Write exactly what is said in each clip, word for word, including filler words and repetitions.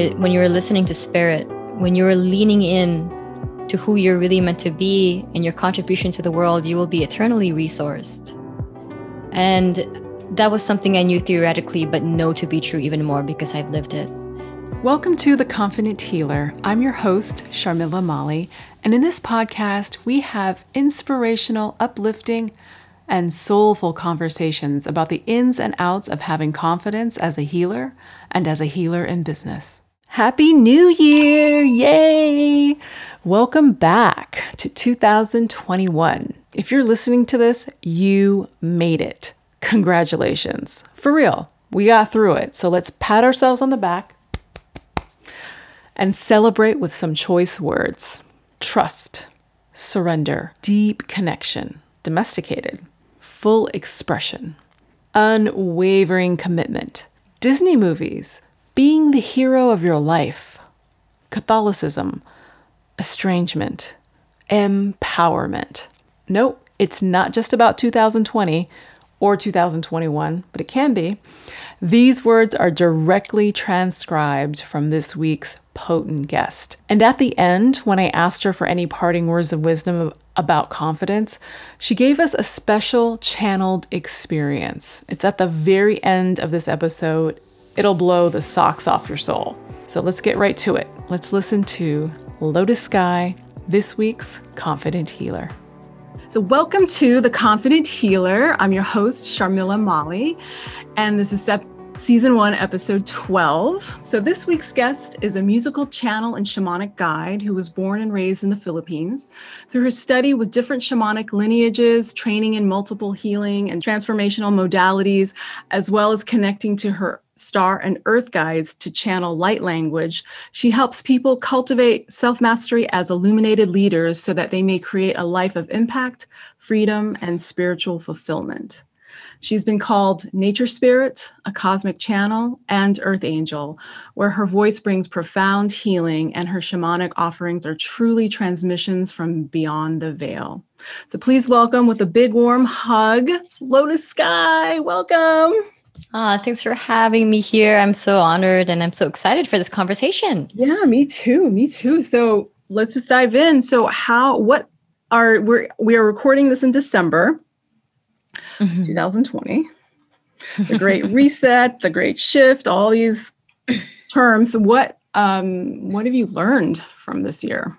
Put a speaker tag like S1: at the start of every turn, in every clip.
S1: were when you were listening to spirit, when you were leaning in to who you're really meant to be and your contribution to the world, you will be eternally resourced. And that was something I knew theoretically, but know to be true even more because I've lived it.
S2: Welcome to The Confident Healer. I'm your host, Sharmila Mali, and in this podcast, we have inspirational, uplifting, and soulful conversations about the ins and outs of having confidence as a healer and as a healer in business. Happy New Year! Yay! Welcome back to two thousand twenty-one. If you're listening to this, you made it. Congratulations. For real, we got through it. So let's pat ourselves on the back and celebrate with some choice words. Trust, surrender, deep connection, domesticated, full expression, unwavering commitment, Disney movies, being the hero of your life, Catholicism, estrangement, empowerment. Nope, it's not just about two thousand twenty or two thousand twenty-one, but it can be. These words are directly transcribed from this week's potent guest. And at the end, when I asked her for any parting words of wisdom about confidence, she gave us a special channeled experience. It's at the very end of this episode. It'll blow the socks off your soul. So let's get right to it. Let's listen to Lotus Sky, this week's Confident Healer. So welcome to The Confident Healer. I'm your host, Sharmila Mali, and this is sep- season one, episode twelve. So this week's guest is a musical channel and shamanic guide who was born and raised in the Philippines. Through her study with different shamanic lineages, training in multiple healing and transformational modalities, as well as connecting to her star and earth guides to channel light language, she helps people cultivate self-mastery as illuminated leaders so that they may create a life of impact, freedom, and spiritual fulfillment. She's been called nature spirit, a cosmic channel, and earth angel, where her voice brings profound healing and her shamanic offerings are truly transmissions from beyond the veil. So please welcome with a big warm hug, Lotus Sky. Welcome.
S1: Ah, thanks for having me here. I'm so honored and I'm so excited for this conversation.
S2: Yeah, me too. Me too. So let's just dive in. So how, what are, we're, we are recording this in December, mm-hmm. twenty twenty, the great reset, the great shift, all these terms. What, um, what have you learned from this year?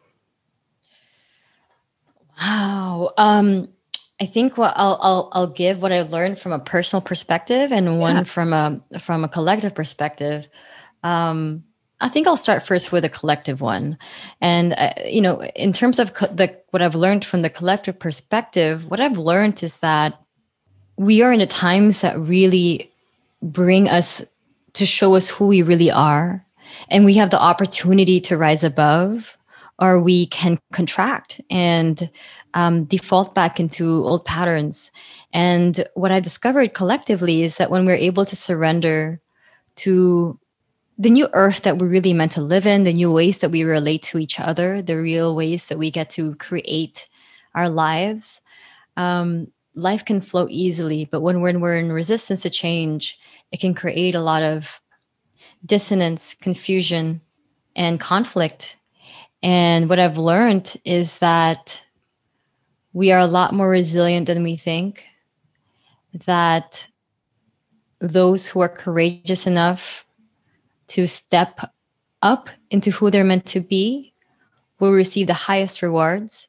S1: Wow. Um, I think what I'll, I'll I'll give what I learned from a personal perspective and one yeah. from a from a collective perspective. Um, I think I'll start first with a collective one, and uh, you know, in terms of co- the what I've learned from the collective perspective, what I've learned is that we are in a times that really bring us to show us who we really are, and we have the opportunity to rise above, or we can contract and Um, default back into old patterns. And what I discovered collectively is that when we're able to surrender to the new earth that we're really meant to live in, the new ways that we relate to each other, the real ways that we get to create our lives, um, life can flow easily. But when we're, when we're in resistance to change, it can create a lot of dissonance, confusion, and conflict. And what I've learned is that we are a lot more resilient than we think, that those who are courageous enough to step up into who they're meant to be will receive the highest rewards,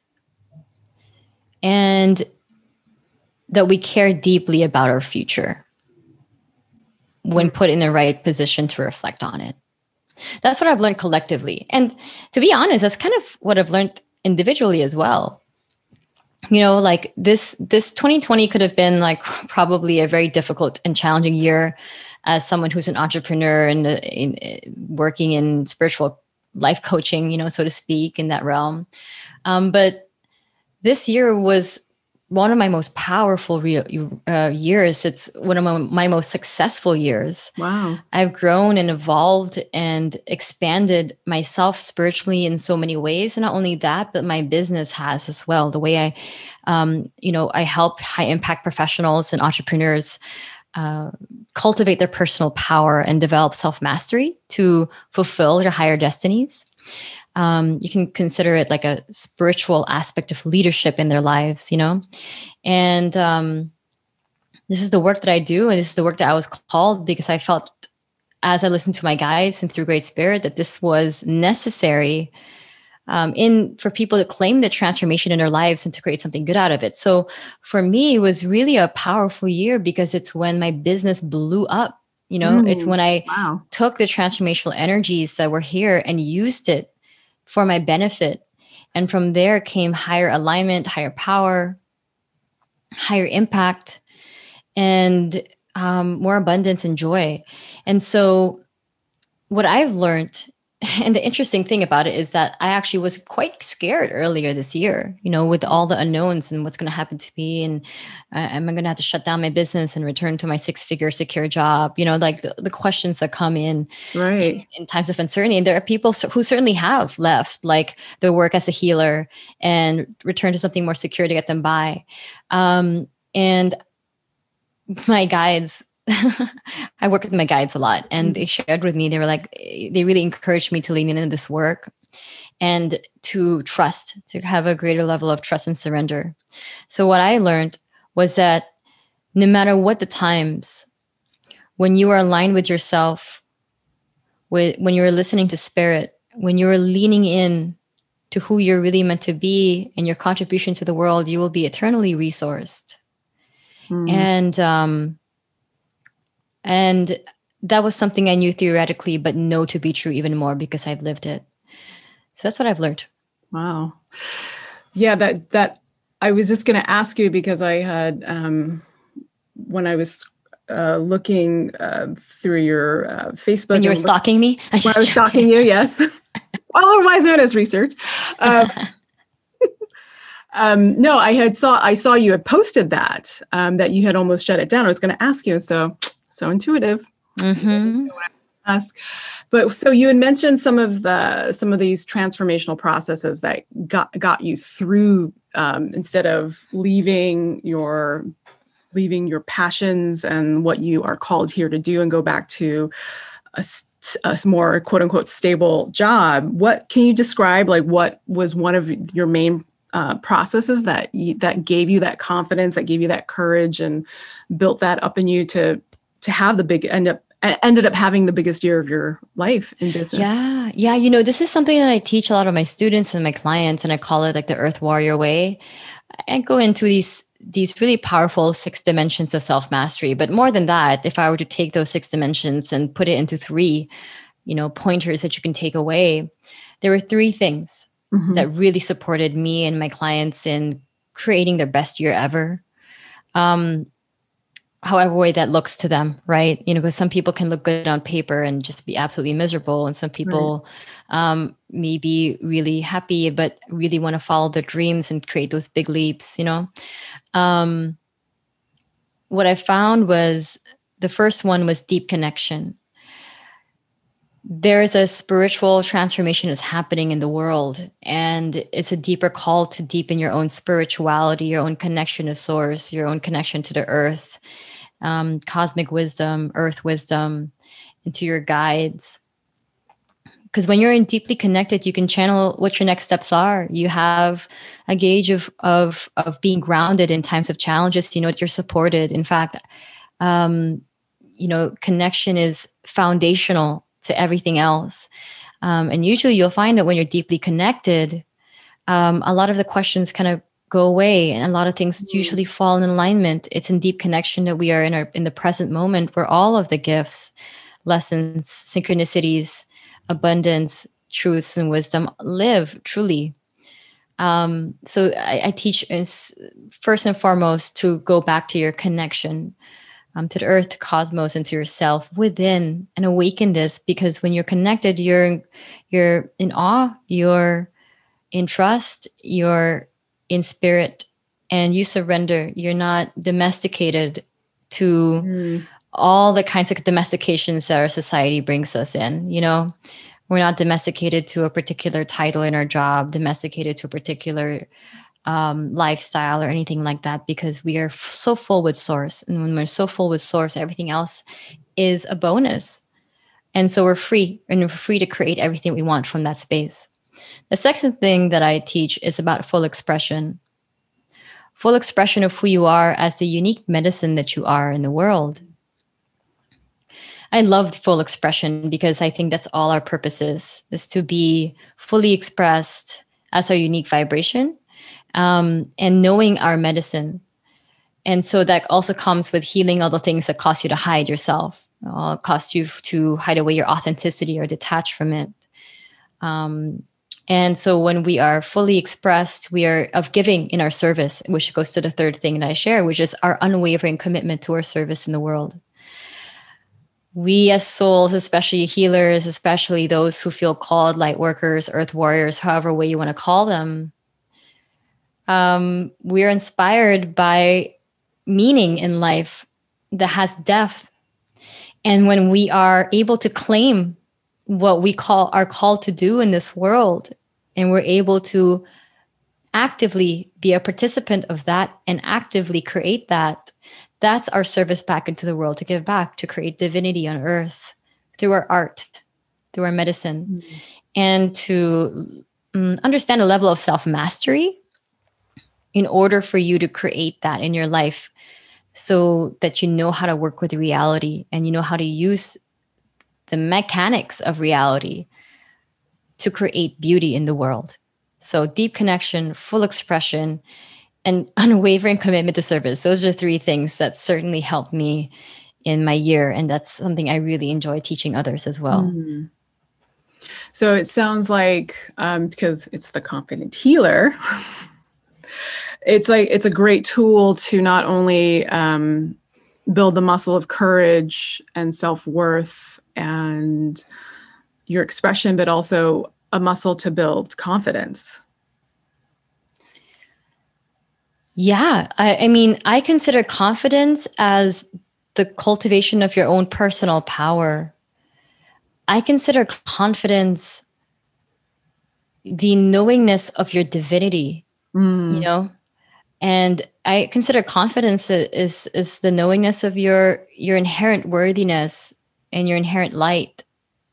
S1: and that we care deeply about our future when put in the right position to reflect on it. That's what I've learned collectively. And to be honest, that's kind of what I've learned individually as well. You know, like this, this twenty twenty could have been like probably a very difficult and challenging year as someone who's an entrepreneur and uh, in, uh, working in spiritual life coaching, you know, so to speak, in that realm. Um, but this year was one of my most powerful re- uh, years. It's one of my, my most successful years.
S2: Wow.
S1: I've grown and evolved and expanded myself spiritually in so many ways. And not only that, but my business has as well. The way I, um, you know, I help high impact professionals and entrepreneurs uh, cultivate their personal power and develop self-mastery to fulfill their higher destinies. Um, you can consider it like a spiritual aspect of leadership in their lives, you know? And um, this is the work that I do. And this is the work that I was called because I felt as I listened to my guides and through Great Spirit that this was necessary um, in for people to claim the transformation in their lives and to create something good out of it. So for me, it was really a powerful year because it's when my business blew up. You know, mm, it's when I wow. took the transformational energies that were here and used it for my benefit. And from there came higher alignment, higher power, higher impact, and um, more abundance and joy. And so what I've learned, and the interesting thing about it is that I actually was quite scared earlier this year, you know, with all the unknowns and what's going to happen to me. And uh, am I going to have to shut down my business and return to my six figure secure job? You know, like the, the questions that come in,
S2: right.
S1: in in times of uncertainty. And there are people who certainly have left like their work as a healer and return to something more secure to get them by. Um, and my guides, I work with my guides a lot, and mm-hmm. they shared with me, they were like, they really encouraged me to lean into this work and to trust, to have a greater level of trust and surrender. So what I learned was that no matter what the times, when you are aligned with yourself, with, when you're listening to spirit, when you're leaning in to who you're really meant to be and your contribution to the world, you will be eternally resourced. Mm. And, um, And that was something I knew theoretically, but know to be true even more because I've lived it. So that's what I've learned.
S2: Wow. Yeah, that, that I was just going to ask you because I had, um, when I was uh, looking uh, through your uh, Facebook.
S1: When you were stalking me?
S2: When I was stalking you, yes. Otherwise known as research. Uh, um, no, I had saw, I saw you had posted that, um, that you had almost shut it down. I was going to ask you. And so So intuitive.
S1: Mm-hmm.
S2: Ask. But so you had mentioned some of the some of these transformational processes that got got you through um, instead of leaving your leaving your passions and what you are called here to do and go back to a, a more quote unquote stable job. What can you describe? Like what was one of your main uh, processes that you, that gave you that confidence, that gave you that courage, and built that up in you to to have the big end up ended up having the biggest year of your life in business?
S1: Yeah. Yeah. You know, this is something that I teach a lot of my students and my clients, and I call it like the Earth Warrior way. I go into these, these really powerful six dimensions of self-mastery. But more than that, if I were to take those six dimensions and put it into three, you know, pointers that you can take away, there were three things mm-hmm. that really supported me and my clients in creating their best year ever. Um, however way that looks to them, right? You know, because some people can look good on paper and just be absolutely miserable. And some people right. um, may be really happy, but really want to follow their dreams and create those big leaps, you know? Um, what I found was the first one was deep connection. There's a spiritual transformation that's happening in the world, and it's a deeper call to deepen your own spirituality, your own connection to source, your own connection to the earth, um, cosmic wisdom, earth wisdom, into your guides. Because when you're in deeply connected, you can channel what your next steps are. You have a gauge of of of being grounded in times of challenges. You know that you're supported. In fact, um, you know, connection is foundational to everything else. Um, and usually you'll find that when you're deeply connected, um, a lot of the questions kind of go away and a lot of things mm-hmm. usually fall in alignment. It's in deep connection that we are in our in the present moment where all of the gifts, lessons, synchronicities, abundance, truths, and wisdom live truly. Um, so I, I teach is first and foremost to go back to your connection Um, to the earth, to cosmos, and to yourself within, and awaken this. Because when you're connected, you're you're in awe, you're in trust, you're in spirit, and you surrender. You're not domesticated to mm. all the kinds of domestications that our society brings us in. You know, we're not domesticated to a particular title in our job, domesticated to a particular um, lifestyle or anything like that, because we are f- so full with source. And when we're so full with source, everything else is a bonus. And so we're free, and we're free to create everything we want from that space. The second thing that I teach is about full expression. Full expression of who you are as the unique medicine that you are in the world. I love full expression because I think that's all our purpose is, is to be fully expressed as our unique vibration, um, and knowing our medicine. And so that also comes with healing all the things that cause you to hide yourself, uh, cause you to hide away your authenticity or detach from it. Um, and so when we are fully expressed, we are of giving in our service, which goes to the third thing that I share, which is our unwavering commitment to our service in the world. We as souls, especially healers, especially those who feel called light workers, earth warriors, however way you want to call them, um, we're inspired by meaning in life that has depth. And when we are able to claim what we call are called to do in this world, and we're able to actively be a participant of that and actively create that, that's our service back into the world, to give back, to create divinity on earth through our art, through our medicine, mm-hmm. and to um, understand a level of self-mastery in order for you to create that in your life, so that you know how to work with reality and you know how to use the mechanics of reality to create beauty in the world. So deep connection, full expression, and unwavering commitment to service. Those are three things that certainly helped me in my year. And that's something I really enjoy teaching others as well.
S2: Mm. So it sounds like, um, because it's the Confident Healer, it's like, it's a great tool to not only um, build the muscle of courage and self-worth and your expression, but also a muscle to build confidence.
S1: Yeah. I, I mean, I consider confidence as the cultivation of your own personal power. I consider confidence the knowingness of your divinity, mm. you know? And I consider confidence is, is the knowingness of your, your inherent worthiness and your inherent light.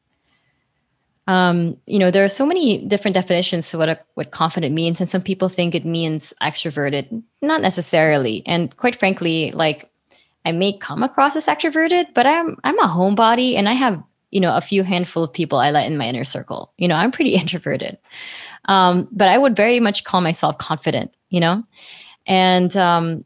S1: Um, you know, there are so many different definitions to what a, what confident means, and some people think it means extroverted. Not necessarily. And quite frankly, like, I may come across as extroverted, but I'm I'm a homebody, and I have, you know, a few handful of people I let in my inner circle. You know, I'm pretty introverted, um, but I would very much call myself confident. You know, and um,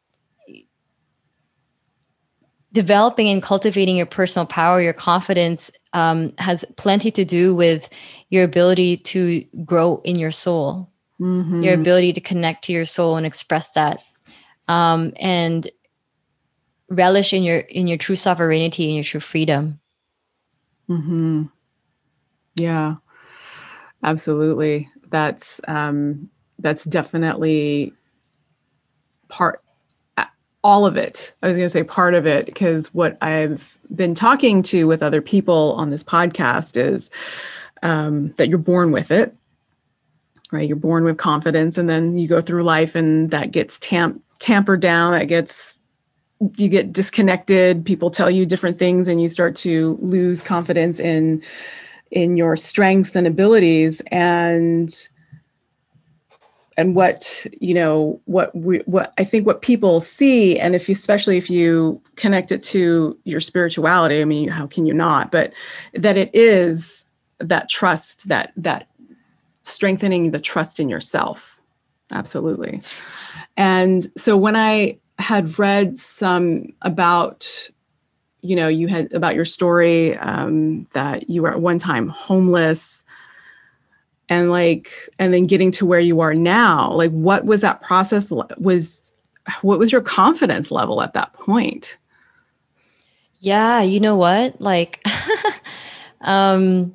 S1: developing and cultivating your personal power, your confidence, um, has plenty to do with your ability to grow in your soul, mm-hmm. your ability to connect to your soul and express that, um, and relish in your in your true sovereignty and your true freedom.
S2: Mm-hmm. Yeah, absolutely. That's um, that's definitely part. All of it. I was going to say part of it, because what I've been talking to with other people on this podcast is um, that you're born with it, right? You're born with confidence, and then you go through life and that gets tamp- tampered down. That gets, you get disconnected. People tell you different things and you start to lose confidence in, in your strengths and abilities. And And what, you know, what we, what I think what people see, and if you, especially if you connect it to your spirituality, I mean, how can you not? But that it is that trust, that that strengthening the trust in yourself. Absolutely. And so when I had read some about, you know, you had about your story, um, that you were at one time homeless, and like, and then getting to where you are now, like, what was that process? Was, what was your confidence level at that point?
S1: Yeah. You know what? Like, um,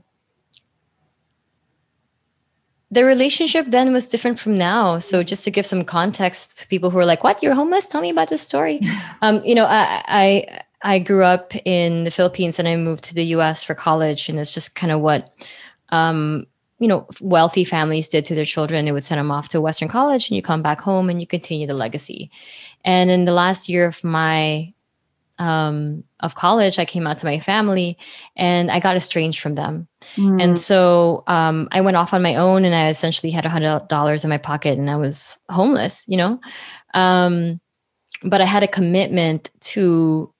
S1: the relationship then was different from now. So just to give some context to people who are like, what, you're homeless? Tell me about this story. um, you know, I, I, I grew up in the Philippines and I moved to the U S for college, and it's just kind of what, um, you know, wealthy families did to their children. They would send them off to Western college and you come back home and you continue the legacy. And in the last year of my um, of college, I came out to my family and I got estranged from them. Mm. And so um, I went off on my own and I essentially had a hundred dollars in my pocket and I was homeless, you know? Um, but I had a commitment to,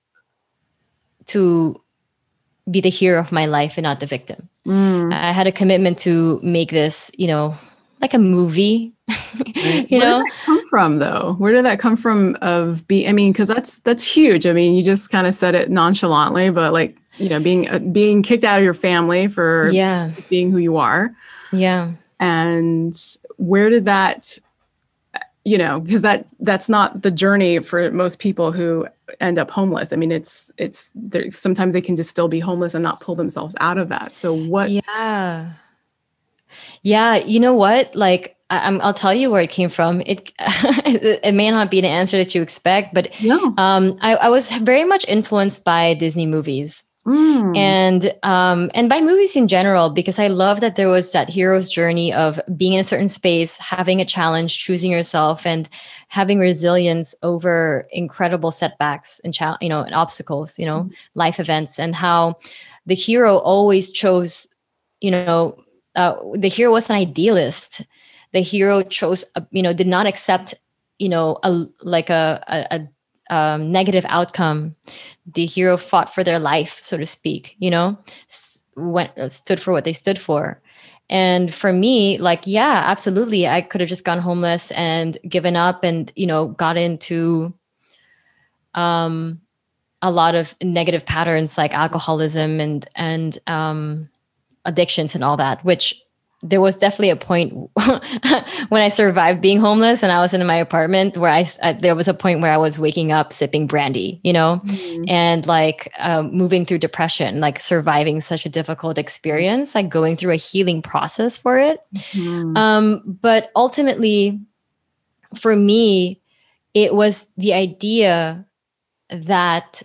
S1: to be the hero of my life and not the victim. Mm. I had a commitment to make this, you know, like a movie.
S2: Right. You Where know, did that come from though? Where did that come from? Of be, I mean, because that's that's huge. I mean, you just kind of said it nonchalantly, but like, you know, being uh, being kicked out of your family for
S1: yeah.
S2: being who you are.
S1: Yeah.
S2: And where did that, you know, because that that's not the journey for most people who end up homeless. I mean, it's it's there. Sometimes they can just still be homeless and not pull themselves out of that. So what?
S1: Yeah. Yeah. You know what? Like, I'm, I'll tell you where it came from. It it may not be the answer that you expect, but yeah. um, I, I was very much influenced by Disney movies. Mm. And um, and by movies in general, because I love that there was that hero's journey of being in a certain space, having a challenge, choosing yourself, and having resilience over incredible setbacks and cha- you know and obstacles, you know, mm. life events, and how the hero always chose, you know, uh, the hero was an idealist. The hero chose, you know, did not accept, you know, a like a a, a Um, negative outcome. The hero fought for their life, so to speak, you know, went, stood for what they stood for. And for me, like, yeah, absolutely. I could have just gone homeless and given up and, you know, got into um, a lot of negative patterns like alcoholism and, and um, addictions and all that, which there was definitely a point when I survived being homeless and I was in my apartment where I, I there was a point where I was waking up sipping brandy, you know, mm-hmm. and like um, moving through depression, like surviving such a difficult experience, like going through a healing process for it. Mm-hmm. Um, but ultimately, for me, it was the idea that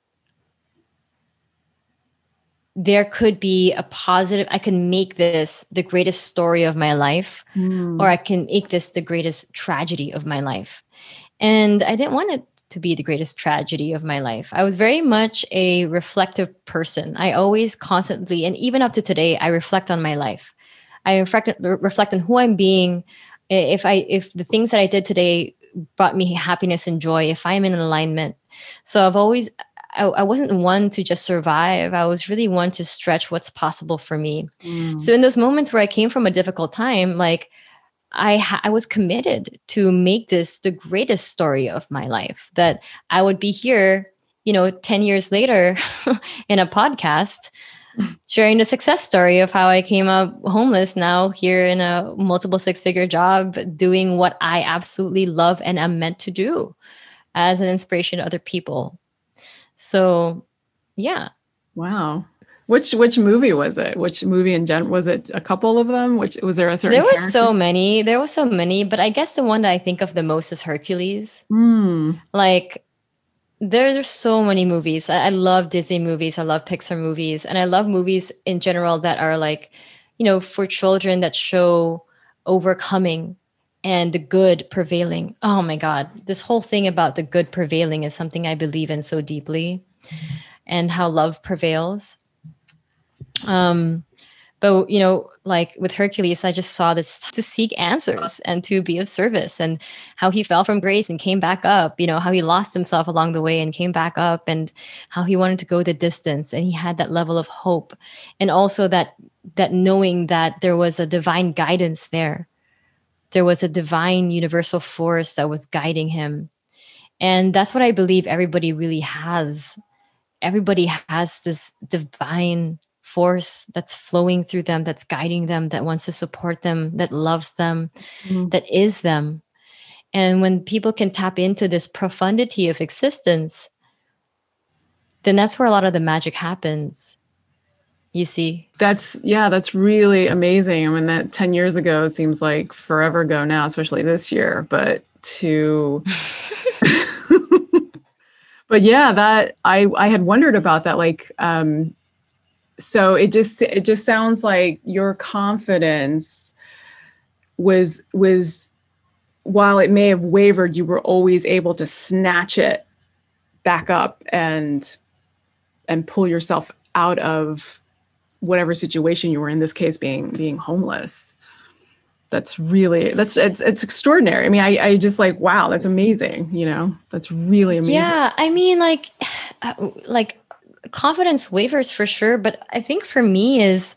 S1: there could be a positive, I can make this the greatest story of my life, mm. or I can make this the greatest tragedy of my life. And I didn't want it to be the greatest tragedy of my life. I was very much a reflective person. I always constantly, and even up to today, I reflect on my life. I reflect, reflect on who I'm being. If I, if the things that I did today brought me happiness and joy, if I'm in alignment. So I've always, I, I wasn't one to just survive. I was really one to stretch what's possible for me. Mm. So in those moments where I came from a difficult time, like I, ha- I was committed to make this the greatest story of my life, that I would be here, you know, ten years later in a podcast sharing the success story of how I came up homeless, now here in a multiple six-figure job, doing what I absolutely love and am meant to do as an inspiration to other people. So, yeah.
S2: Wow. Which which movie was it? Which movie in general? Was it a couple of them? Which was there a certain
S1: There were
S2: character?
S1: so many. There were so many, but I guess the one that I think of the most is Hercules. Mm. Like, there, there's so many movies. I, I love Disney movies. I love Pixar movies. And I love movies in general that are like, you know, for children that show overcoming and the good prevailing. Oh my God. This whole thing about the good prevailing is something I believe in so deeply, and how love prevails. Um, but, you know, like with Hercules, I just saw this to seek answers and to be of service, and how he fell from grace and came back up, you know, how he lost himself along the way and came back up, and how he wanted to go the distance, and he had that level of hope. And also that, that knowing that there was a divine guidance there. There was a divine universal force that was guiding him. And that's what I believe everybody really has. Everybody has this divine force that's flowing through them, that's guiding them, that wants to support them, that loves them, mm-hmm. that is them. And when people can tap into this profundity of existence, then that's where a lot of the magic happens. You see?
S2: That's, yeah, that's really amazing. I mean, that ten years ago seems like forever ago now, especially this year, but to, but yeah, that I, I had wondered about that. Like, um, so it just it just sounds like your confidence was was while it may have wavered, you were always able to snatch it back up and and pull yourself out of whatever situation you were in, this case being being homeless. That's really, that's, it's, it's extraordinary. I mean, I, I just like, wow, that's amazing. You know, that's really amazing.
S1: Yeah. I mean, like, like confidence wavers for sure. But I think for me is,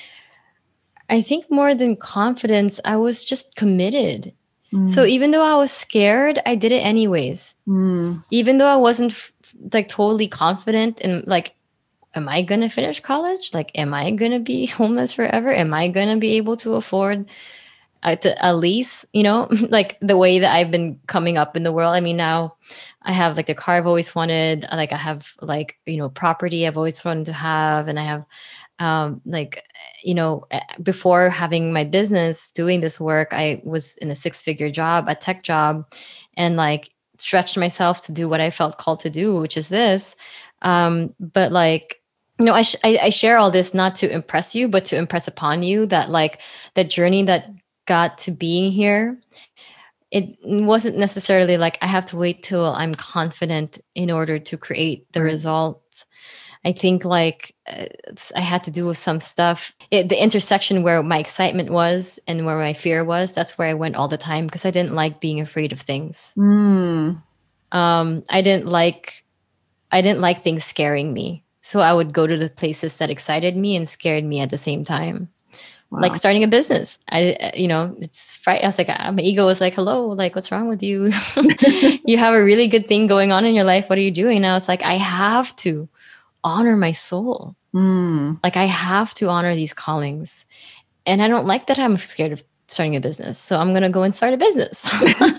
S1: I think more than confidence, I was just committed. Mm. So even though I was scared, I did it anyways. Mm. Even though I wasn't f- like totally confident in like, am I going to finish college? Like, am I going to be homeless forever? Am I going to be able to afford at, at least, you know, like the way that I've been coming up in the world? I mean, now I have like the car I've always wanted. Like I have like, you know, property I've always wanted to have. And I have um, like, you know, before having my business doing this work, I was in a six figure job, a tech job, and like stretched myself to do what I felt called to do, which is this. Um, but like, you know, I, sh- I I share all this not to impress you, but to impress upon you that like that journey that got to being here, it wasn't necessarily like I have to wait till I'm confident in order to create the right. results. I think like uh, I had to do with some stuff. It, the intersection where my excitement was and where my fear was, that's where I went all the time because I didn't like being afraid of things. Mm. Um, I didn't like, I didn't like things scaring me. So I would go to the places that excited me and scared me at the same time. Wow. Like starting a business. I, you know, it's Friday. I was like, my ego was like, hello, like, what's wrong with you? You have a really good thing going on in your life. What are you doing? Now it's like, I have to honor my soul. Mm. Like I have to honor these callings. And I don't like that I'm scared of starting a business. So I'm going to go and start a business,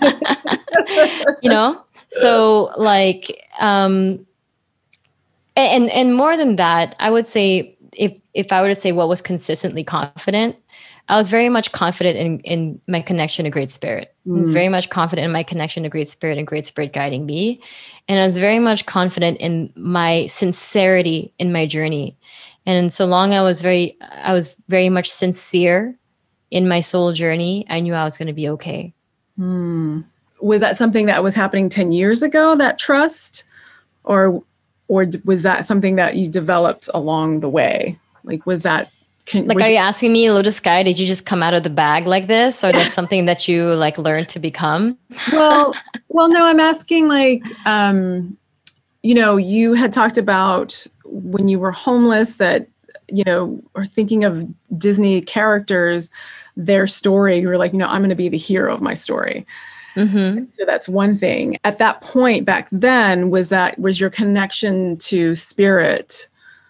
S1: you know? So like, um, and, and more than that, I would say if, if I were to say what was consistently confident, I was very much confident in, in my connection to Great Spirit. Mm. I was very much confident in my connection to Great Spirit and Great Spirit guiding me. And I was very much confident in my sincerity in my journey. And so long I was very, I was very much sincere in my soul journey, I knew I was going to be okay.
S2: Mm. Was that something that was happening ten years ago, that trust? Or, or was that something that you developed along the way? Like, was that...
S1: Can, like, are you asking me, Lotus Sky, did you just come out of the bag like this? Or that's something that you like learned to become?
S2: Well, well, no, I'm asking like, um, you know, you had talked about when you were homeless that, you know, or thinking of Disney characters, their story, you were like, you know, I'm going to be the hero of my story. Mm-hmm. So that's one thing. At that point back then, was that, was your connection to spirit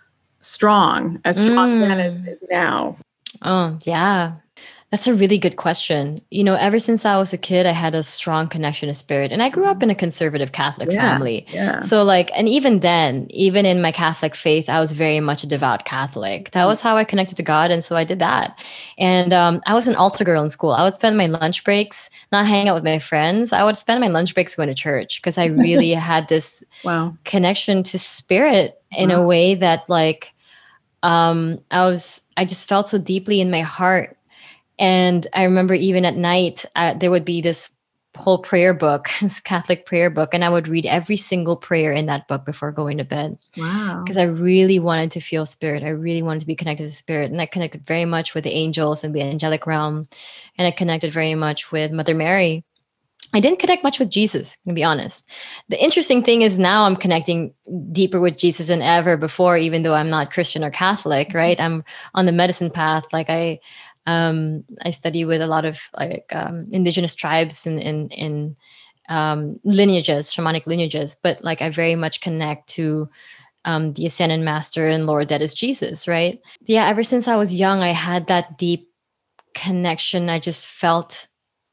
S2: strong, as strong mm. then as it is now?
S1: Oh, yeah. That's a really good question. You know, ever since I was a kid, I had a strong connection to spirit. And I grew up in a conservative Catholic yeah, family. Yeah. So like, and even then, even in my Catholic faith, I was very much a devout Catholic. That was how I connected to God. And so I did that. And um, I was an altar girl in school. I would spend my lunch breaks not hanging out with my friends. I would spend my lunch breaks going to church because I really had this wow. connection to spirit in wow. a way that like, um, I was, I just felt so deeply in my heart. And I remember even at night, uh, there would be this whole prayer book, this Catholic prayer book, and I would read every single prayer in that book before going to bed. Wow. Because I really wanted to feel spirit. I really wanted to be connected to spirit. And I connected very much with the angels and the angelic realm. And I connected very much with Mother Mary. I didn't connect much with Jesus, to be honest. The interesting thing is now I'm connecting deeper with Jesus than ever before, even though I'm not Christian or Catholic, right? I'm on the medicine path. Like I... Um, I study with a lot of like um, indigenous tribes and in, in, in um, lineages, shamanic lineages, but like I very much connect to um, the ascended master and Lord that is Jesus, right? Yeah, ever since I was young, I had that deep connection. I just felt,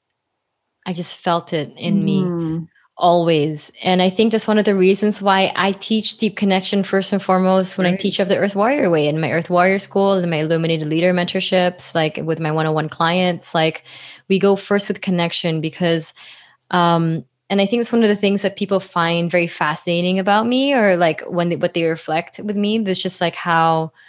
S1: I just felt it in mm. me always. And I think that's one of the reasons why I teach deep connection first and foremost when right. I teach of the Earth Warrior Way in my Earth Warrior School and my Illuminated Leader mentorships, like with my one-on-one clients. Like we go first with connection because, um, and I think it's one of the things that people find very fascinating about me, or like when they, what they reflect with me, there's just like how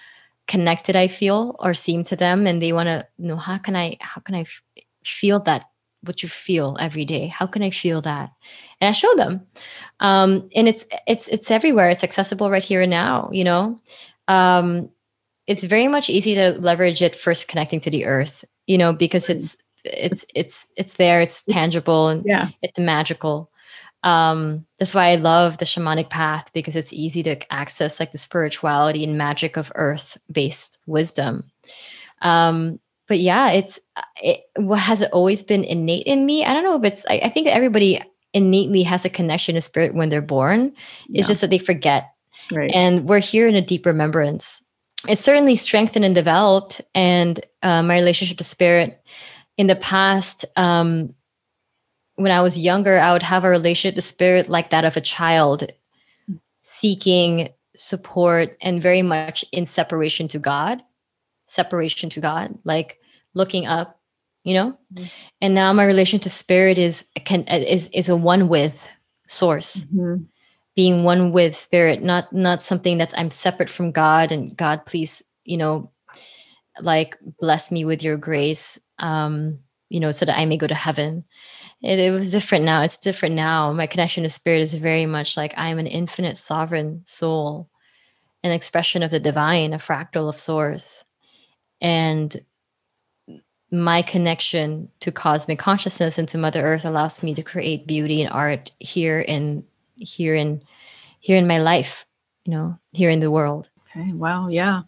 S1: connected I feel or seem to them, and they want to know, how can I, how can I f- feel that, what you feel every day? How can I feel that? And I show them. Um, and it's, it's, it's everywhere. It's accessible right here and now, you know? Um, it's very much easy to leverage it first connecting to the earth, you know, because it's, it's, it's, it's there, it's tangible, and
S2: Yeah.
S1: it's magical. Um, that's why I love the shamanic path, because it's easy to access like the spirituality and magic of earth based wisdom. Um, but yeah, it's, it, what has it always been innate in me? I don't know if it's, I, I think that everybody innately has a connection to spirit when they're born. It's
S2: Yeah.
S1: just that they forget.
S2: Right.
S1: And we're here in a deep remembrance. It's certainly strengthened and developed. And uh, my relationship to spirit in the past, um, when I was younger, I would have a relationship to spirit like that of a child, seeking support and very much in separation to God, separation to God, like looking up, you know. Mm-hmm. And now my relation to spirit is can is is a one with source. Mm-hmm. Being one with spirit, not not something that I'm separate from God and God, please, you know, like bless me with your grace, um, you know, so that I may go to heaven. It, it was different now. It's different now. My connection to spirit is very much like I'm an infinite sovereign soul, an expression of the divine, a fractal of source. And my connection to cosmic consciousness and to Mother Earth allows me to create beauty and art here in here in here in my life, you know, here in the world.
S2: Okay. Wow. Yeah.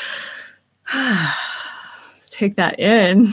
S2: Let's take that in.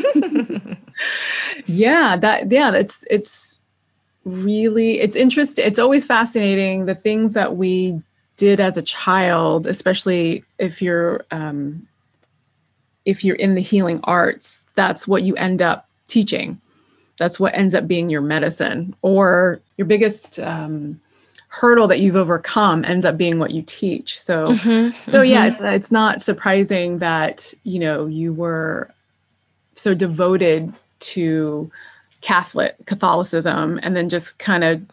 S2: yeah. That, yeah, that's, it's really, it's interesting. It's always fascinating. The things that we did as a child, especially if you're, um, if you're in the healing arts, that's what you end up teaching. That's what ends up being your medicine, or your biggest, um, hurdle that you've overcome ends up being what you teach. So, mm-hmm, so yeah, mm-hmm. it's it's not surprising that, you know, you were so devoted to Catholic Catholicism, and then just kind of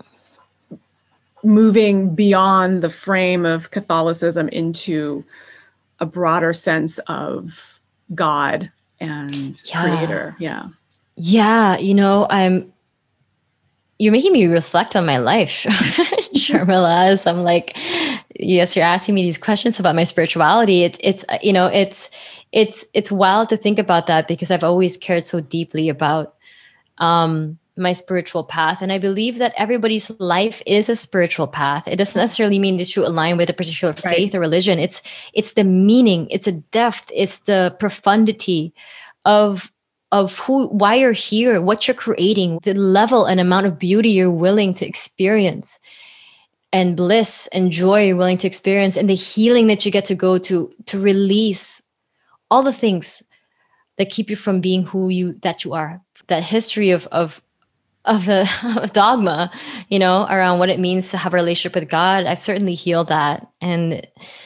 S2: moving beyond the frame of Catholicism into a broader sense of God and yeah. Creator. Yeah.
S1: Yeah. You know, I'm, you're making me reflect on my life, Sharmila, as I'm like, yes, you're asking me these questions about my spirituality. It's, it's, you know, it's, it's, it's wild to think about that, because I've always cared so deeply about, um, my spiritual path. And I believe that everybody's life is a spiritual path. It doesn't necessarily mean that you align with a particular faith right. or religion. It's, it's the meaning, it's a depth, it's the profundity of of who, why you're here, what you're creating, the level and amount of beauty you're willing to experience, and bliss and joy you're willing to experience, and the healing that you get to go to, to release all the things that keep you from being who you, that you are. That history of, of, of a, of dogma, you know, around what it means to have a relationship with God. I've certainly healed that. And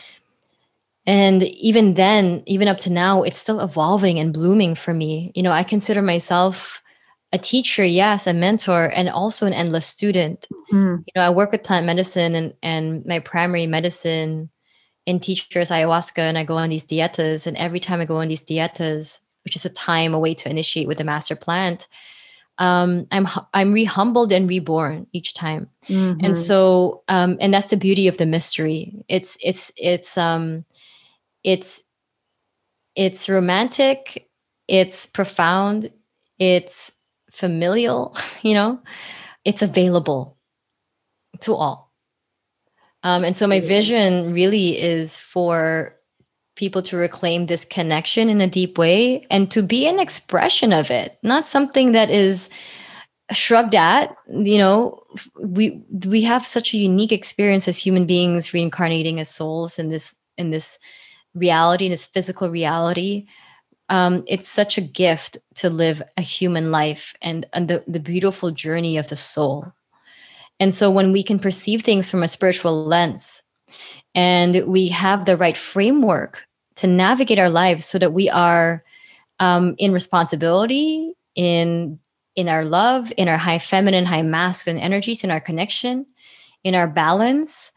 S1: And even then, even up to now, it's still evolving and blooming for me. You know, I consider myself a teacher, yes, a mentor, and also an endless student. Mm-hmm. You know, I work with plant medicine, and, and my primary medicine in teacher is ayahuasca, and I go on these dietas. And every time I go on these dietas, which is a time, a way to initiate with the master plant, um, I'm I'm re-humbled and reborn each time. Mm-hmm. And so, um, and that's the beauty of the mystery. It's it's it's um. It's it's romantic, it's profound, it's familial, you know, it's available to all. Um, and so my vision really is for people to reclaim this connection in a deep way, and to be an expression of it, not something that is shrugged at. You know, we we have such a unique experience as human beings, reincarnating as souls in this in this reality, in this physical reality. Um, it's such a gift to live a human life, and, and the, the beautiful journey of the soul. And so when we can perceive things from a spiritual lens, and we have the right framework to navigate our lives so that we are um, in responsibility, in in our love, in our high feminine, high masculine energies, in our connection, in our balance,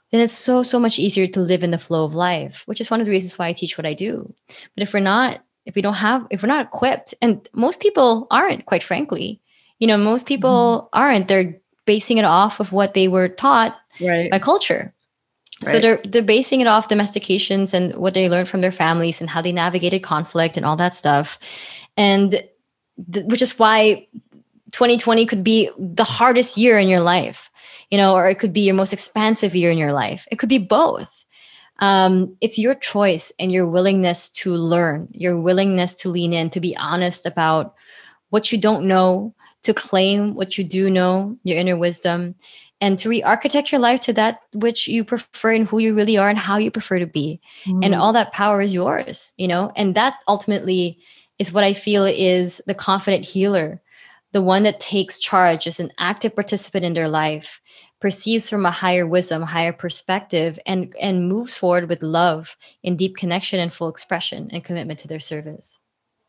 S1: then it's so, so much easier to live in the flow of life, which is one of the reasons why I teach what I do. But if we're not, if we don't have, if we're not equipped, and most people aren't, quite frankly, you know, most people mm-hmm. aren't, they're basing it off of what they were taught
S2: right.
S1: by culture. Right. So they're they're basing it off domestications and what they learned from their families and how they navigated conflict and all that stuff. And th- which is why twenty twenty could be the hardest year in your life, you know, or it could be your most expansive year in your life. It could be both. Um, it's your choice and your willingness to learn, your willingness to lean in, to be honest about what you don't know, to claim what you do know, your inner wisdom, and to re-architect your life to that which you prefer and who you really are and how you prefer to be. Mm. And all that power is yours, you know, and that ultimately is what I feel is the confident healer, the one that takes charge as an active participant in their life, perceives from a higher wisdom, higher perspective, and, and moves forward with love in deep connection and full expression and commitment to their service.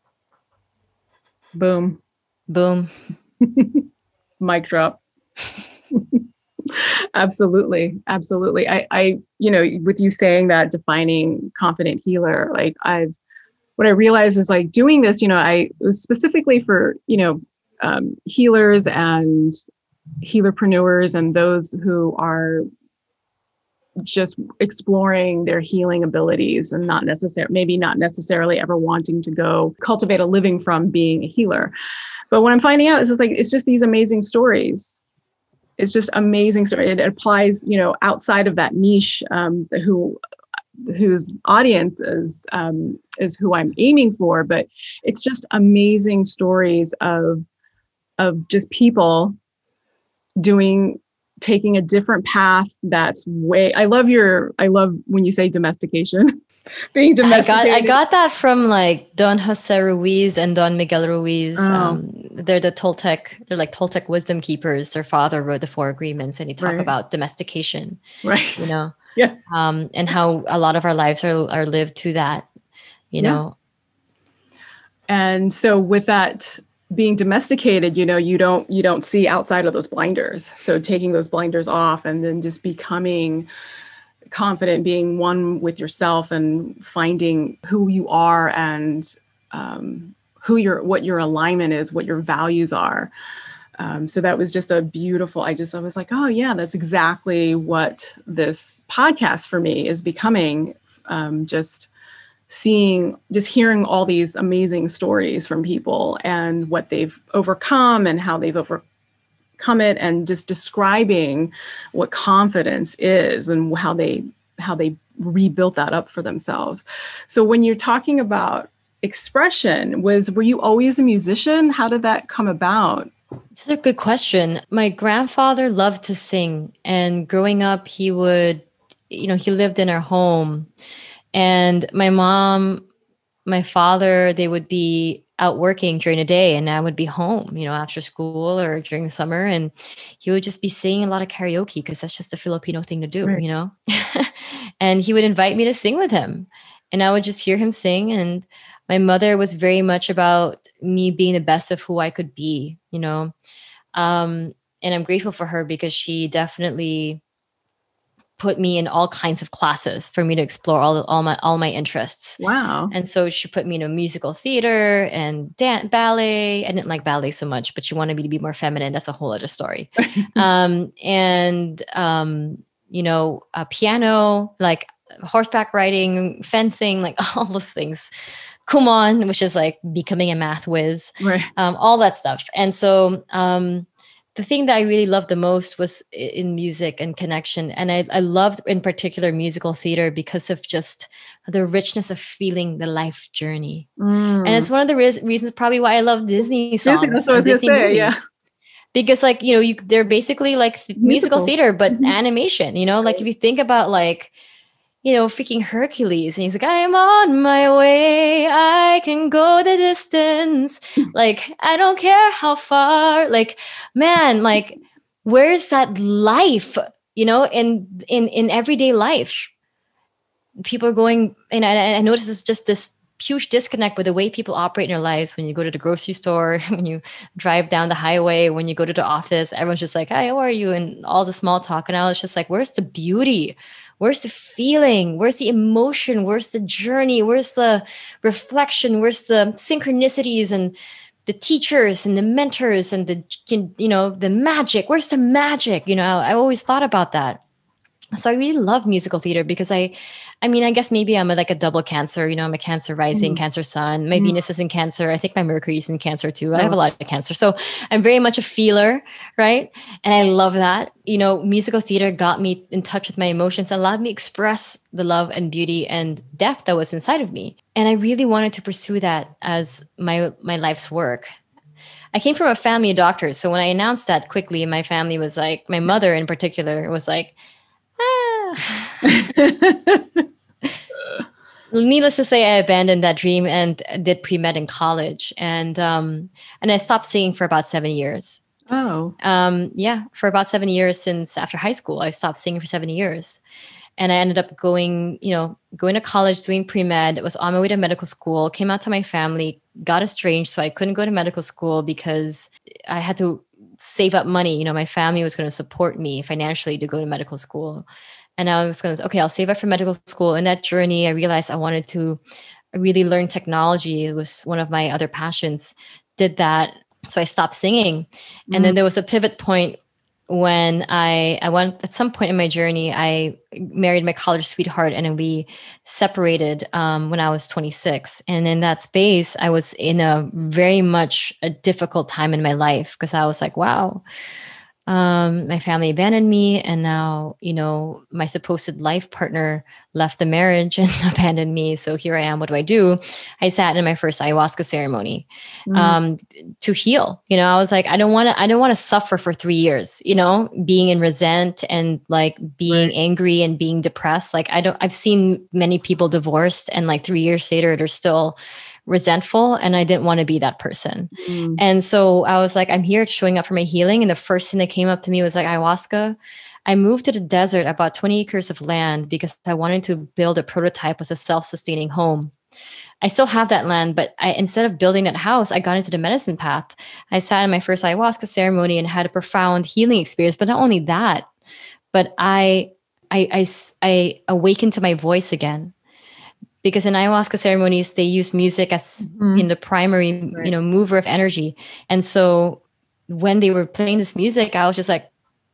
S2: Boom.
S1: Boom.
S2: Mic drop. Absolutely. Absolutely. I, I, you know, with you saying that, defining confident healer, like I've, what I realized is like doing this, you know, I was specifically for, you know, um, healers and healerpreneurs and those who are just exploring their healing abilities and not necessarily, maybe not necessarily ever wanting to go cultivate a living from being a healer. But what I'm finding out is it's like, it's just these amazing stories. It's just amazing story. It applies, you know, outside of that niche, um, who, whose audience is, um, is who I'm aiming for. But it's just amazing stories of, of just people doing, taking a different path. That's way, I love your, I love when you say domestication. Being domesticated.
S1: I got, I got that from like Don Jose Ruiz and Don Miguel Ruiz. Oh. Um, they're the Toltec, they're like Toltec wisdom keepers. Their father wrote the Four Agreements, and he talk right. about domestication,
S2: right?
S1: You know,
S2: yeah,
S1: um, and how a lot of our lives are are lived to that, you yeah. know.
S2: And so with that being domesticated, you know, you don't you don't see outside of those blinders. So taking those blinders off and then just becoming confident, being one with yourself and finding who you are and um, who your, what your alignment is, what your values are. Um, so that was just a beautiful, I just, I was like, oh yeah, that's exactly what this podcast for me is becoming. Um, just seeing, just hearing all these amazing stories from people and what they've overcome and how they've overcome come it, and just describing what confidence is and how they how they rebuilt that up for themselves. So when you're talking about expression, was were you always a musician? How did that come about?
S1: This is a good question. My grandfather loved to sing, and growing up, he would, you know, he lived in our home, and my mom, my father, they would be out working during the day, and I would be home, you know, after school or during the summer, and he would just be singing a lot of karaoke because that's just a Filipino thing to do, right. you know. And he would invite me to sing with him, and I would just hear him sing. And my mother was very much about me being the best of who I could be, you know. Um, and I'm grateful for her because she definitely put me in all kinds of classes for me to explore all all my all my interests.
S2: Wow.
S1: And so she put me in a musical theater and dance, ballet. I didn't like ballet so much, but she wanted me to be more feminine. That's a whole other story. um, and, um, you know, a piano, like horseback riding, fencing, like all those things. Kumon, which is like becoming a math whiz,
S2: right.
S1: um, all that stuff. And so, um, the thing that I really loved the most was in music and connection. And I, I loved in particular musical theater because of just the richness of feeling the life journey. Mm. And it's one of the re- reasons probably why I love Disney songs.
S2: Disney, that's what I was going to say, movies. Yeah.
S1: Because like, you know, you, they're basically like th- musical theater, but mm-hmm. animation, you know, like if you think about like, you know, freaking Hercules. And he's like, I am on my way. I can go the distance. Like, I don't care how far. Like, man, like, where's that life, you know, in, in, in everyday life? People are going, and I, I notice it's just this huge disconnect with the way people operate in their lives. When you go to the grocery store, when you drive down the highway, when you go to the office, everyone's just like, "Hi, how are you?" And all the small talk. And I was just like, where's the beauty? Where's the feeling? Where's the emotion? Where's the journey? Where's the reflection? Where's the synchronicities and the teachers and the mentors and the, you know, the magic? Where's the magic? You know, I always thought about that. So I really love musical theater because I, I mean, I guess maybe I'm a, like a double Cancer. You know, I'm a Cancer rising, mm. Cancer sun. My mm. Venus is in Cancer. I think my Mercury is in Cancer too. Oh. I have a lot of Cancer. So I'm very much a feeler, right? And I love that. You know, musical theater got me in touch with my emotions, allowed me express the love and beauty and depth that was inside of me. And I really wanted to pursue that as my my life's work. I came from a family of doctors. So when I announced that quickly, my family was like, my mother in particular was like, needless to say, I abandoned that dream and did pre-med in college. And um, and I stopped singing for about seven years.
S2: Oh.
S1: Um, yeah, for about seven years since after high school. I stopped singing for seven years. And I ended up going, you know, going to college, doing pre-med, was on my way to medical school, came out to my family, got estranged. So I couldn't go to medical school because I had to save up money. You know, my family was going to support me financially to go to medical school. And I was going to, okay, I'll save up for medical school. In that journey, I realized I wanted to really learn technology. It was one of my other passions. Did that. So I stopped singing. Mm-hmm. And then there was a pivot point when I, I went, at some point in my journey, I married my college sweetheart and then we separated um, when I was twenty-six. And in that space, I was in a very much a difficult time in my life because I was like, wow, um, my family abandoned me. And now, you know, my supposed life partner left the marriage and abandoned me. So here I am. What do I do? I sat in my first ayahuasca ceremony mm. um, to heal. You know, I was like, I don't want to, I don't want to suffer for three years, you know, being in resent and like being right. angry and being depressed. Like I don't, I've seen many people divorced and like three years later, they're still resentful. And I didn't want to be that person. Mm. And so I was like, I'm here showing up for my healing. And the first thing that came up to me was like ayahuasca. I moved to the desert, about twenty acres of land, because I wanted to build a prototype as a self-sustaining home. I still have that land, but I, instead of building that house, I got into the medicine path. I sat in my first ayahuasca ceremony and had a profound healing experience. But not only that, but I, I, I, I awakened to my voice again. Because in ayahuasca ceremonies, they use music as mm-hmm. you know, the primary, right. you know, mover of energy. And so when they were playing this music, I was just like,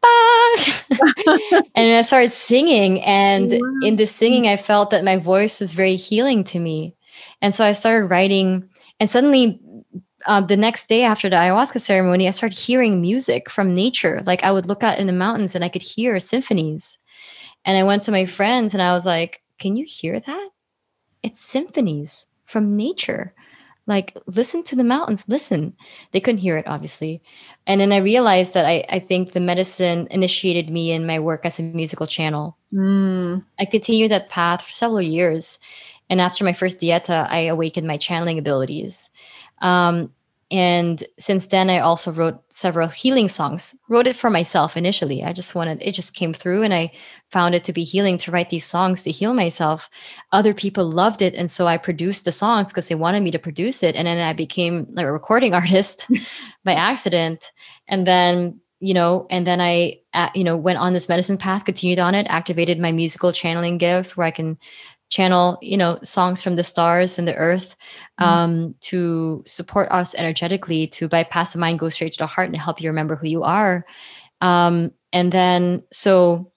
S1: and I started singing. And wow. in the singing, I felt that my voice was very healing to me. And so I started writing. And suddenly, uh, the next day after the ayahuasca ceremony, I started hearing music from nature. Like I would look out in the mountains and I could hear symphonies. And I went to my friends and I was like, can you hear that? It's symphonies from nature. Like, listen to the mountains, listen. They couldn't hear it, obviously. And then I realized that I, I think the medicine initiated me in my work as a musical channel. Mm. I continued that path for several years. And after my first dieta, I awakened my channeling abilities. Um, and since then, I also wrote several healing songs. Wrote it for myself initially. I just wanted, it just came through and I found it to be healing to write these songs to heal myself. Other people loved it. And so I produced the songs because they wanted me to produce it. And then I became like a recording artist by accident. And then, you know, and then I, uh, you know, went on this medicine path, continued on it, activated my musical channeling gifts where I can channel, you know, songs from the stars and the earth um, mm. to support us energetically, to bypass the mind, go straight to the heart and help you remember who you are. Um, and then, so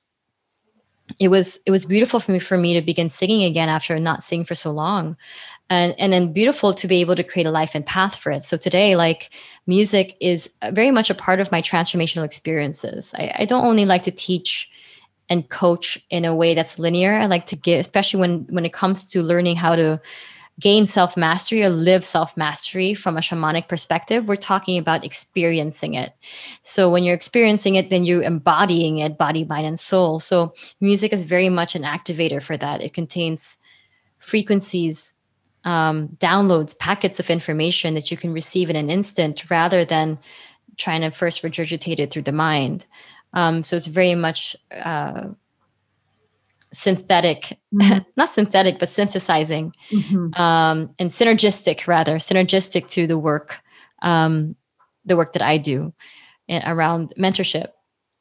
S1: it was, it was beautiful for me, for me to begin singing again after not singing for so long. And, and then beautiful to be able to create a life and path for it. So today, like music is very much a part of my transformational experiences. I, I don't only like to teach and coach in a way that's linear. I like to give, especially when, when it comes to learning how to gain self-mastery or live self-mastery from a shamanic perspective, we're talking about experiencing it. So when you're experiencing it, then you're embodying it, body, mind, and soul. So music is very much an activator for that. It contains frequencies, um, downloads, packets of information that you can receive in an instant rather than trying to first regurgitate it through the mind. Um, so it's very much uh, synthetic,
S2: Mm-hmm.
S1: not synthetic, but synthesizing,
S2: Mm-hmm.
S1: um, and synergistic rather, synergistic to the work, um, the work that I do and around mentorship.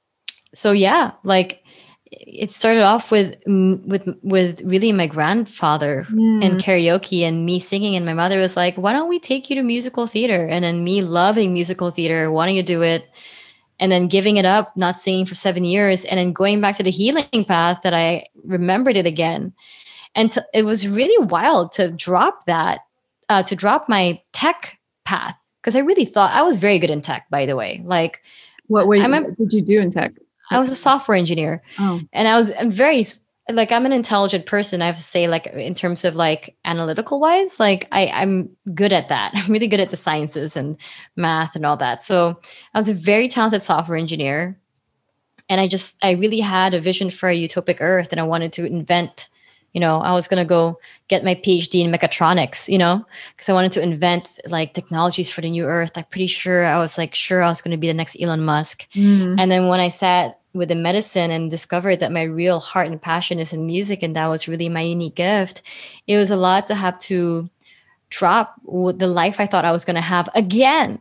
S1: So yeah, like it started off with mm, with with really my grandfather and
S2: Mm.
S1: karaoke and me singing, and my mother was like, "Why don't we take you to musical theater?" And then me loving musical theater, wanting to do it, and then giving it up, not singing for seven years, and then going back to the healing path that I remembered it again. And to, it was really wild to drop that, uh, to drop my tech path, because I really thought I was very good in tech, by the way. Like,
S2: What, were
S1: I'm
S2: you,
S1: a,
S2: what did you do in tech?
S1: I was a software engineer,
S2: Oh.
S1: and I was I'm very like I'm an intelligent person. I have to say, like in terms of like analytical wise, like I I'm good at that. I'm really good at the sciences and math and all that. So I was a very talented software engineer, and I just I really had a vision for a utopic Earth, and I wanted to invent. You know, I was gonna go get my PhD in mechatronics. You know, because I wanted to invent like technologies for the new Earth. I'm pretty sure I was like sure I was gonna be the next Elon Musk.
S2: Mm.
S1: And then when I sat with the medicine and discovered that my real heart and passion is in music, and that was really my unique gift, it was a lot to have to drop the life I thought I was going to have again.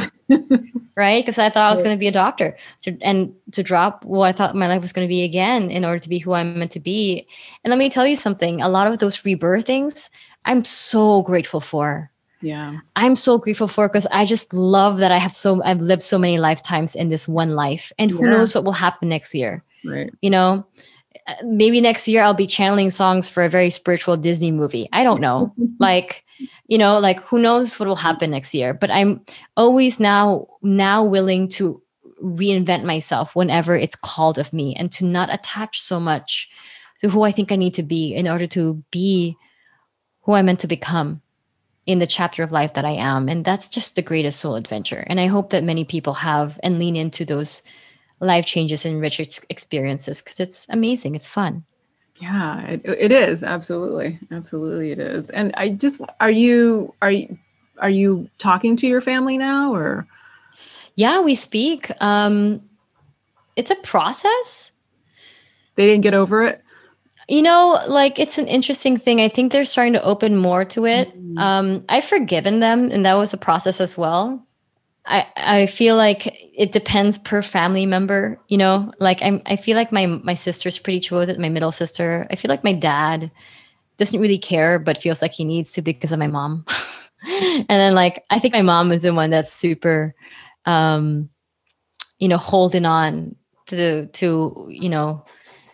S1: Right? Because I thought I was going to be a doctor, to, and to drop what I thought my life was going to be again in order to be who I'm meant to be. And let me tell you something, a lot of those rebirthings, I'm so grateful for.
S2: Yeah.
S1: I'm so grateful for, because I just love that I have so I've lived so many lifetimes in this one life, and who
S2: Yeah.
S1: knows what will happen next year.
S2: Right.
S1: You know, maybe next year I'll be channeling songs for a very spiritual Disney movie. I don't know. Like, you know, like who knows what will happen next year, but I'm always now now willing to reinvent myself whenever it's called of me, and to not attach so much to who I think I need to be in order to be who I'm meant to become in the chapter of life that I am. And that's just the greatest soul adventure. And I hope that many people have and lean into those life changes and rich ex- experiences, because it's amazing. It's fun.
S2: Yeah, it, it is. Absolutely. Absolutely it is. And I just, are you, are you, are you talking to your family now, or?
S1: Yeah, we speak. Um, it's a process.
S2: They didn't get over it?
S1: You know, like it's an interesting thing. I think they're starting to open more to it.
S2: Mm-hmm.
S1: Um, I've forgiven them, and that was a process as well. I, I feel like it depends per family member, you know, like I'm, I feel like my, my sister's pretty chill with it. My middle sister, I feel like my dad doesn't really care, but feels like he needs to because of my mom. And then like, I think my mom is the one that's super, um, you know, holding on to, to, you know,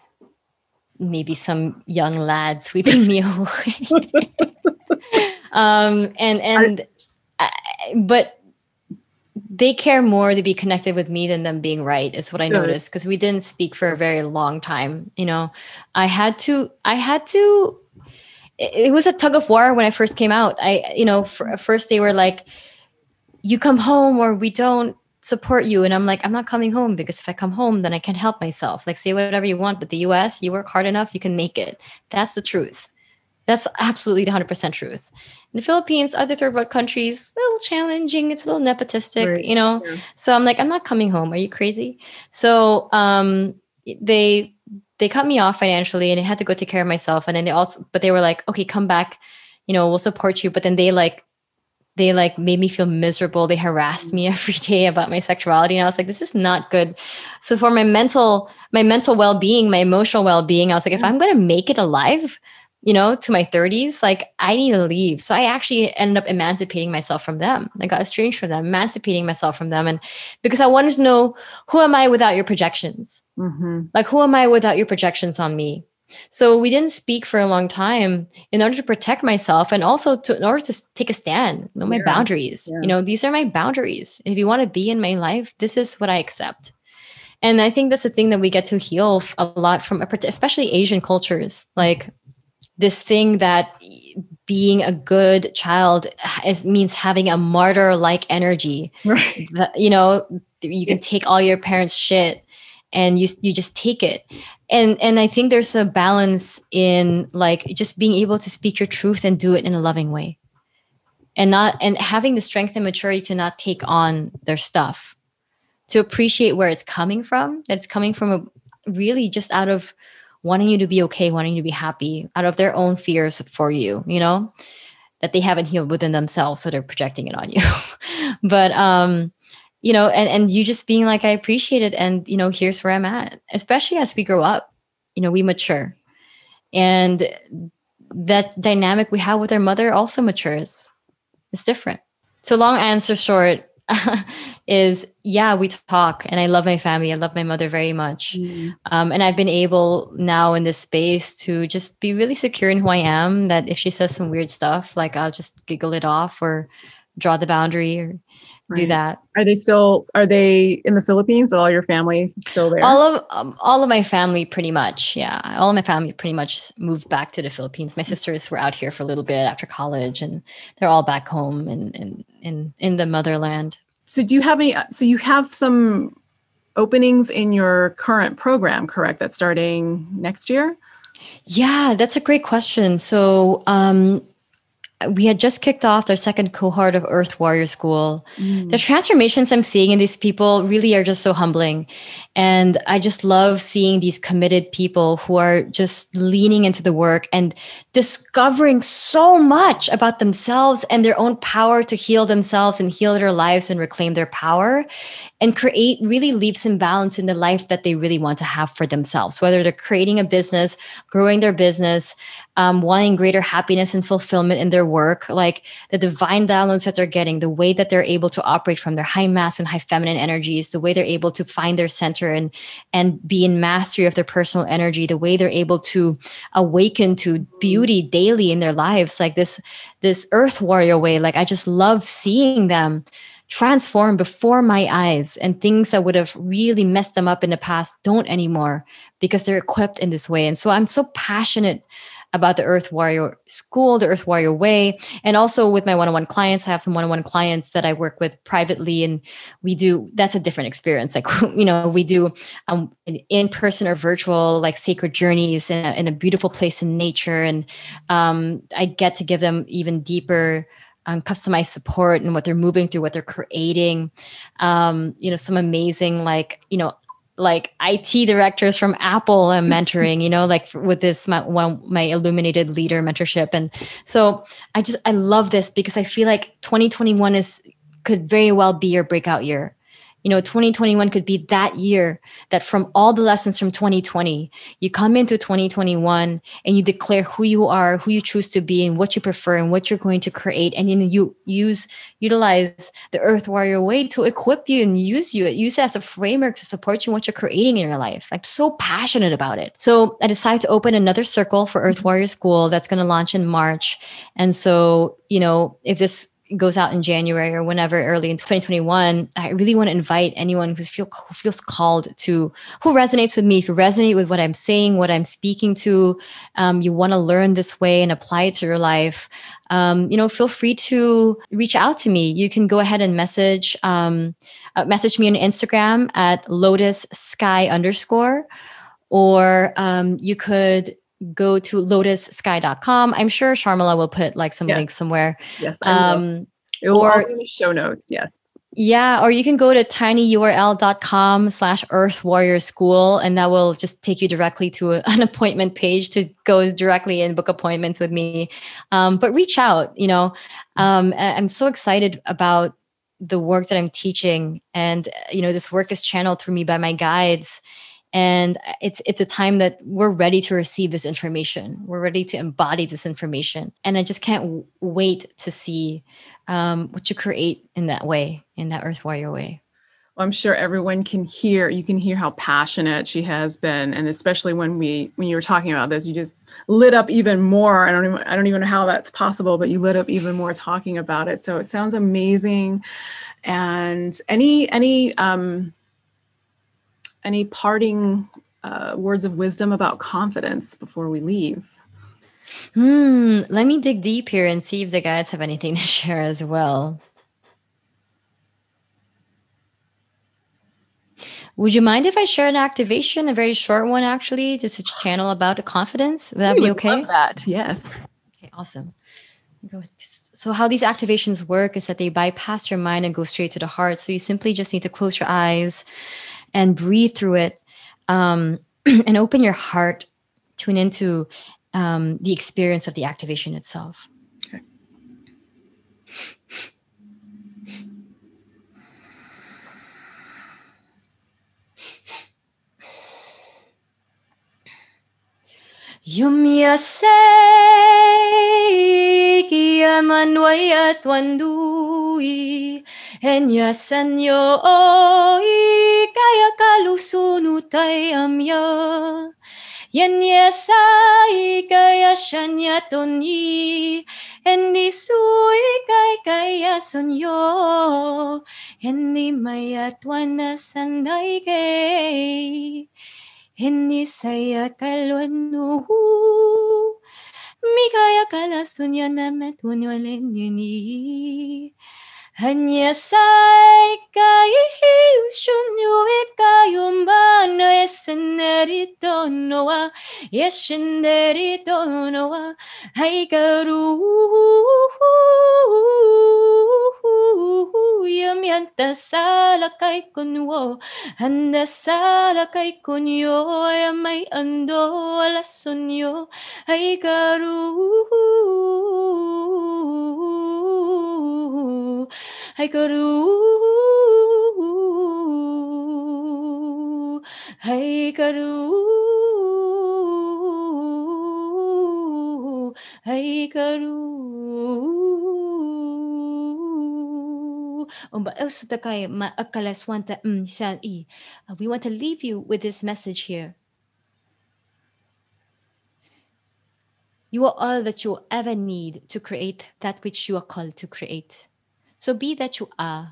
S1: maybe some young lad sweeping me away. um, and, and, I, but, they care more to be connected with me than them being right, is what I
S2: Good.
S1: noticed, because we didn't speak for a very long time. You know, I had to, I had to, it, it was a tug of war when I first came out. I, you know, for, first they were like, you come home or we don't support you. And I'm like, I'm not coming home, because if I come home, then I can't help myself. Like, say whatever you want, but the U S, you work hard enough, you can make it. That's the truth. That's absolutely the one hundred percent truth. In the Philippines, other third world countries, a little challenging. It's a little nepotistic, right. you know? Yeah. So I'm like, I'm not coming home. Are you crazy? So um, they they cut me off financially, and I had to go take care of myself. And then they also, but they were like, okay, come back. You know, we'll support you. But then they like, they like made me feel miserable. They harassed me every day about my sexuality. And I was like, this is not good. So for my mental, my mental well-being, my emotional well-being, I was like, if I'm going to make it alive, you know, to my thirties, like I need to leave. So I actually ended up emancipating myself from them. I got estranged from them, emancipating myself from them. And because I wanted to know, who am I without your projections?
S2: Mm-hmm.
S1: Like, who am I without your projections on me? So we didn't speak for a long time in order to protect myself, and also to, in order to take a stand, know my yeah. boundaries. Yeah. You know, these are my boundaries. If you want to be in my life, this is what I accept. And I think that's the thing that we get to heal a lot from, especially Asian cultures. Like, this thing that being a good child is, means having a martyr-like energy.
S2: Right.
S1: That, you know, you can take all your parents' shit and you you just take it. And and I think there's a balance in like just being able to speak your truth and do it in a loving way. And not and having the strength and maturity to not take on their stuff. To appreciate where it's coming from. That it's coming from a really just out of wanting you to be okay, wanting you to be happy out of their own fears for you, you know, that they haven't healed within themselves. So they're projecting it on you. but, um, you know, and, and you just being like, I appreciate it. And, you know, here's where I'm at, especially as we grow up, you know, we mature. And that dynamic we have with our mother also matures. It's different. So long answer short is, yeah, we talk, and I love my family. I love my mother very much. Mm. Um, and I've been able now in this space to just be really secure in who I am, that if she says some weird stuff, like I'll just giggle it off or draw the boundary or right. do that.
S2: Are they still, are they in the Philippines? All your family still there?
S1: All of, um, all of my family pretty much. Yeah. All of my family pretty much moved back to the Philippines. My sisters were out here for a little bit after college, and they're all back home in, in, in, in the motherland.
S2: So do you have any, so you have some openings in your current program, correct? That's starting next year?
S1: Yeah, that's a great question. So, um, we had just kicked off our second cohort of Earth Warrior School. Mm. The transformations I'm seeing in these people really are just so humbling. And I just love seeing these committed people who are just leaning into the work and discovering so much about themselves and their own power to heal themselves and heal their lives and reclaim their power and create really leaps and bounds in the life that they really want to have for themselves, whether they're creating a business, growing their business, um, wanting greater happiness and fulfillment in their work, like the divine downloads that they're getting, the way that they're able to operate from their high masculine, high feminine energies, the way they're able to find their center and, and be in mastery of their personal energy, the way they're able to awaken to beauty daily in their lives, like this, this Earth Warrior way. Like, I just love seeing them transform before my eyes, and things that would have really messed them up in the past don't anymore because they're equipped in this way. And so I'm so passionate about the Earth Warrior School, the Earth Warrior Way. And also with my one-on-one clients, I have some one-on-one clients that I work with privately, and we do, that's a different experience. Like, you know, we do um, in-person or virtual, like sacred journeys in a, in a beautiful place in nature. And um, I get to give them even deeper Um, customized support and what they're moving through, what they're creating. Um, you know, some amazing, like, you know, like I T directors from Apple I'm mentoring, you know, like for, with this, my, one, my Illuminated Leader mentorship. And so I just, I love this because I feel like twenty twenty-one is, could very well be your breakout year. You know, twenty twenty-one could be that year that from all the lessons from twenty twenty, you come into twenty twenty-one and you declare who you are, who you choose to be, and what you prefer and what you're going to create. And then you use, utilize the Earth Warrior Way to equip you and use you, use it as a framework to support you in what you're creating in your life. I'm so passionate about it. So I decided to open another circle for Earth Warrior School that's going to launch in March. And so, you know, if this goes out in January or whenever early in twenty twenty-one, I really want to invite anyone who's feel, who feels called to, who resonates with me, if you resonate with what I'm saying, what I'm speaking to, um, you want to learn this way and apply it to your life, um, you know, feel free to reach out to me. You can go ahead and message, um, uh, message me on Instagram at lotus sky underscore, or um, you could go to lotus sky dot com. I'm sure Sharmila will put like some yes. links somewhere.
S2: Yes, I will. Um, it will or, all be in the show notes. Yes.
S1: Yeah. Or you can go to tinyurl.com slash Earth Warrior School, and that will just take you directly to a, an appointment page to go directly and book appointments with me. Um, but reach out, you know, um, I'm so excited about the work that I'm teaching. And, you know, this work is channeled through me by my guides. And it's it's a time that we're ready to receive this information. We're ready to embody this information. And I just can't w- wait to see um, what you create in that way, in that Earth Warrior way.
S2: Well, I'm sure everyone can hear, you can hear how passionate she has been. And especially when we, when you were talking about this, you just lit up even more. I don't even, I don't even know how that's possible, but you lit up even more talking about it. So it sounds amazing. And any, any, um, Any parting uh, words of wisdom about confidence before we leave?
S1: Hmm. Let me dig deep here and see if the guides have anything to share as well. Would you mind if I share an activation, a very short one, actually, just to channel about the confidence? Would that
S2: we
S1: be
S2: would
S1: okay?
S2: Love that. Yes.
S1: Okay. Awesome. So how these activations work is that they bypass your mind and go straight to the heart. So you simply just need to close your eyes and breathe through it, um, and open your heart tune into um, the experience of the activation itself.
S2: Okay.
S1: Yumya say kiaman wayat wandui enya sanyo oi kaya kalusunutay amya yenya sai kaya shanya toni endi sui kay kaya sonyo endi mayat wana sanday kay Hindi saya kalwanu Mikaya kalasunya namet unwalendini Hanya sai kai shunyu ikayo mano esenderito noa Yeshenderito noa Haikaru Yamianta sala kay kunwo Handa sala kay kunyo Yamay ando alasunyo Haikaru Haikaru Haikaru Haikaru Umba also takai ma akalaswanta mm san i. We want to leave you with this message here. You are all that you will ever need to create that which you are called to create. So be that you are.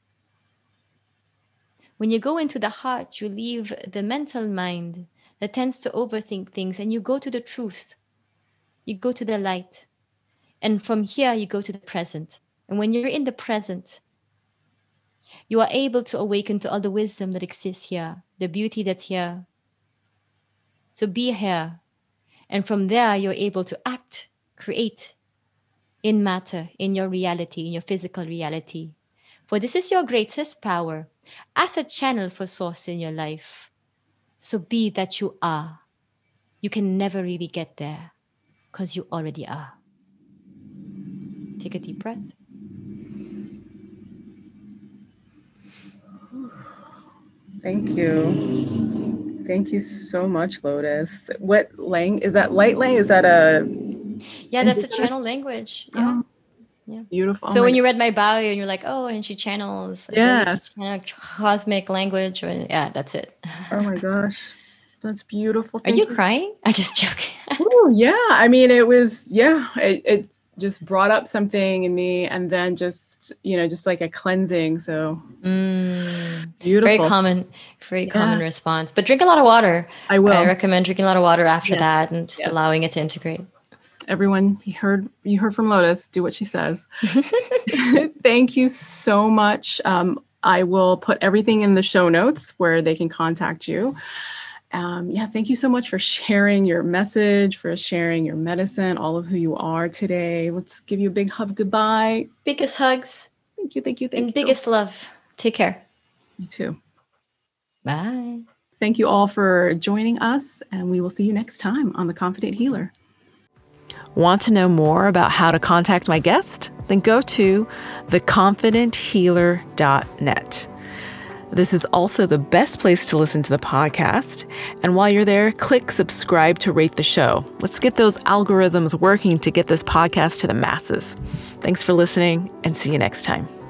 S1: When you go into the heart, you leave the mental mind that tends to overthink things and you go to the truth. You go to the light. And from here, you go to the present. And when you're in the present, you are able to awaken to all the wisdom that exists here, the beauty that's here. So be here. And from there, you're able to act, create in matter, in your reality, in your physical reality. For this is your greatest power as a channel for source in your life. So be that you are. You can never really get there because you already are. Take a deep breath.
S2: Thank you. Thank you so much, Lotus. What lang is that? Light lang? Is that a?
S1: Yeah, that's a channel language. Yeah.
S2: Oh,
S1: yeah.
S2: Beautiful.
S1: So
S2: oh
S1: when
S2: God.
S1: you read my bio and you're like, oh, and she channels
S2: yes.
S1: kind of cosmic language. Or, yeah, that's it.
S2: Oh my gosh. That's beautiful.
S1: Thank Are you, you crying? I'm just joking.
S2: Oh yeah. I mean, it was, yeah, it, it just brought up something in me and then just, you know, just like a cleansing. So
S1: mm,
S2: beautiful.
S1: Very common, very yeah. common response, but drink a lot of water.
S2: I will.
S1: I recommend drinking a lot of water after
S2: yes.
S1: that and just
S2: yes.
S1: allowing it to integrate.
S2: Everyone, you heard, you heard from Lotus, do what she says. Thank you so much. Um, I will put everything in the show notes where they can contact you. Um, yeah, thank you so much for sharing your message, for sharing your medicine, all of who you are today. Let's give you a big hug goodbye.
S1: Biggest hugs.
S2: Thank you, thank you, thank
S1: and
S2: you.
S1: And biggest love. Take care.
S2: You too.
S1: Bye.
S2: Thank you all for joining us, and we will see you next time on The Confident Healer. Want to know more about how to contact my guest? Then go to the confident healer dot net. This is also the best place to listen to the podcast. And while you're there, click subscribe to rate the show. Let's get those algorithms working to get this podcast to the masses. Thanks for listening and see you next time.